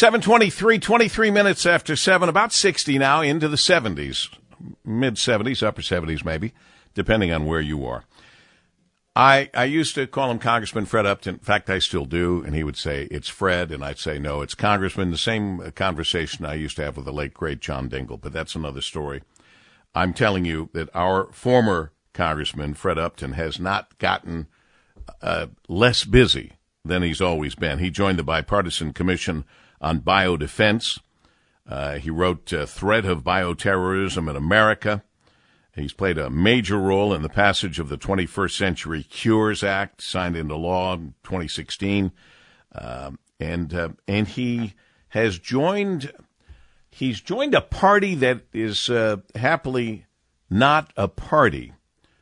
7:23, 23 minutes after 7, about 60 now, into the 70s, mid-70s, upper 70s maybe, depending on where you are. I used to call him Congressman Fred Upton. In fact, I still do, and he would say, it's Fred, and I'd say, no, it's Congressman. The same conversation I used to have with the late, great John Dingell, but that's another story. I'm telling you that our former Congressman Fred Upton has not gotten less busy than he's always been. He joined the Bipartisan Commission on Biodefense. He wrote Threat of Bioterrorism in America. He's played a major role in the passage of the 21st Century Cures Act, signed into law in 2016. And he has joined a party that is happily not a party.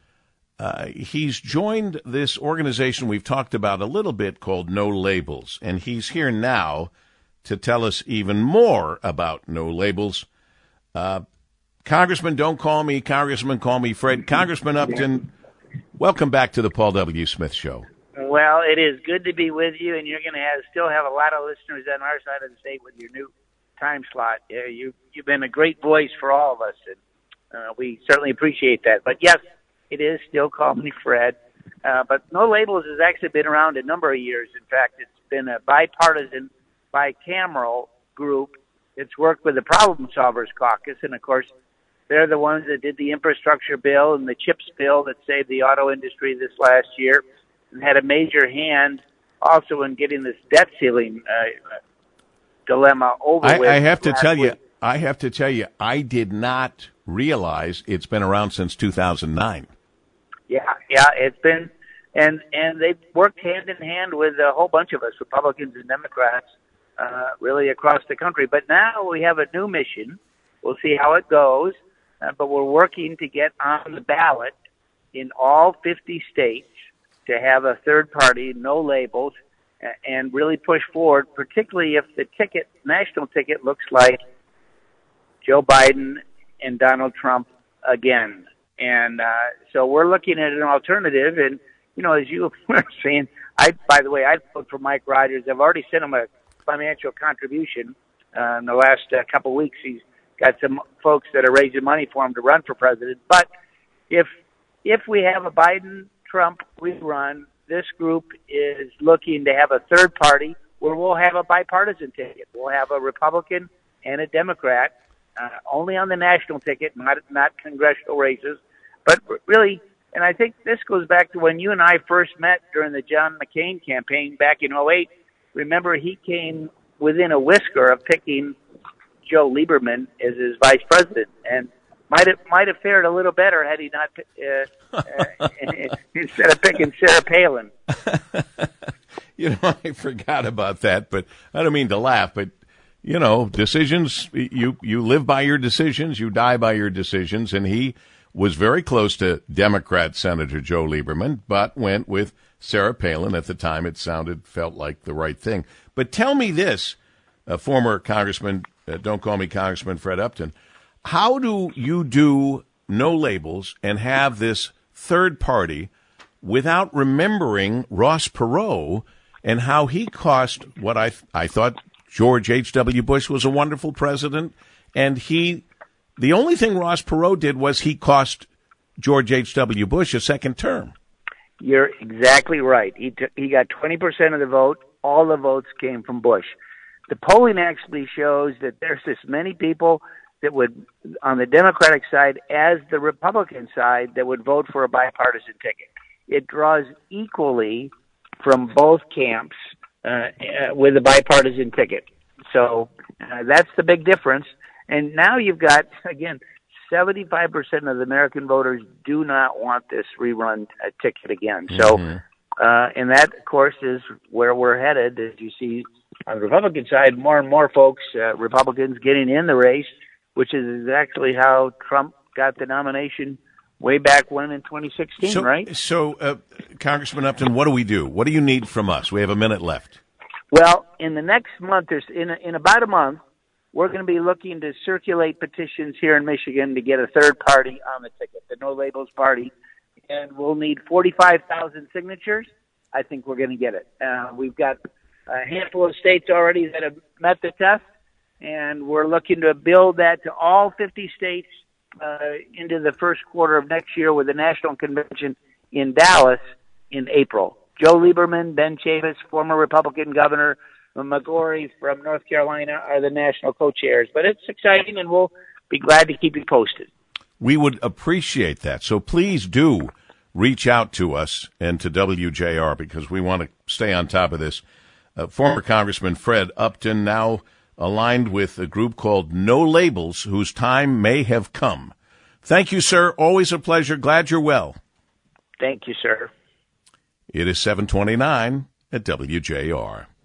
He's joined this organization we've talked about a little bit called No Labels, and he's here now to tell us even more about No Labels. Congressman, don't call me Congressman, call me Fred. Congressman Upton, welcome back to the Paul W. Smith Show. Well, it is good to be with you, and you're going to still have a lot of listeners on our side of the state with your new time slot. You've been a great voice for all of us, and we certainly appreciate that. But yes, it is still call me Fred. But No Labels has actually been around a number of years. In fact, it's been a bipartisan, bicameral group. It's worked with the Problem Solvers Caucus, and of course, they're the ones that did the infrastructure bill and the CHIPS bill that saved the auto industry this last year, and had a major hand also in getting this debt ceiling dilemma over with. I have to tell you, I did not realize it's been around since 2009. Yeah, it's been, and they've worked hand in hand with a whole bunch of us, Republicans and Democrats, really across the country. But now we have a new mission. We'll see how it goes. But we're working to get on the ballot in all 50 states to have a third party, No Labels, and really push forward, particularly if the national ticket looks like Joe Biden and Donald Trump again. And so we're looking at an alternative. And, as you were saying, by the way, I'd vote for Mike Rogers. I've already sent him a financial contribution in the last couple of weeks. He's got some folks that are raising money for him to run for president. But if we have a Biden-Trump rerun, this group is looking to have a third party where we'll have a bipartisan ticket. We'll have a Republican and a Democrat, only on the national ticket, not congressional races. But really, and I think this goes back to when you and I first met during the John McCain campaign back in 2008. Remember, he came within a whisker of picking Joe Lieberman as his vice president, and might have fared a little better had he not instead of picking Sarah Palin. I forgot about that, but I don't mean to laugh, but decisions, you live by your decisions, you die by your decisions, and he was very close to Democrat Senator Joe Lieberman, but went with Sarah Palin. At the time, felt like the right thing. But tell me this, former Congressman, don't call me Congressman Fred Upton, how do you do No Labels and have this third party without remembering Ross Perot and how he cost what I thought George H.W. Bush was a wonderful president, and the only thing Ross Perot did was he cost George H.W. Bush a second term. You're exactly right. He got 20% of the vote. All the votes came from Bush. The polling actually shows that there's as many people that would, on the Democratic side as the Republican side, that would vote for a bipartisan ticket. It draws equally from both camps with a bipartisan ticket. So that's the big difference. And now you've got, again, 75% of the American voters do not want this rerun ticket again. So, and that, of course, is where we're headed. As you see on the Republican side, more and more folks, Republicans getting in the race, which is exactly how Trump got the nomination way back when in 2016, right? So, Congressman Upton, what do we do? What do you need from us? We have a minute left. Well, in the next month, in about a month, we're going to be looking to circulate petitions here in Michigan to get a third party on the ticket, the No Labels party, and we'll need 45,000 signatures. I think we're going to get it. We've got a handful of states already that have met the test, and we're looking to build that to all 50 states into the first quarter of next year with the national convention in Dallas in April. Joe Lieberman, Ben Chavis, former Republican governor, McGorry from North Carolina are the national co-chairs. But it's exciting, and we'll be glad to keep you posted. We would appreciate that. So please do reach out to us and to WJR because we want to stay on top of this. Former Congressman Fred Upton, now aligned with a group called No Labels, whose time may have come. Thank you, sir. Always a pleasure. Glad you're well. Thank you, sir. It is 7:29 at WJR.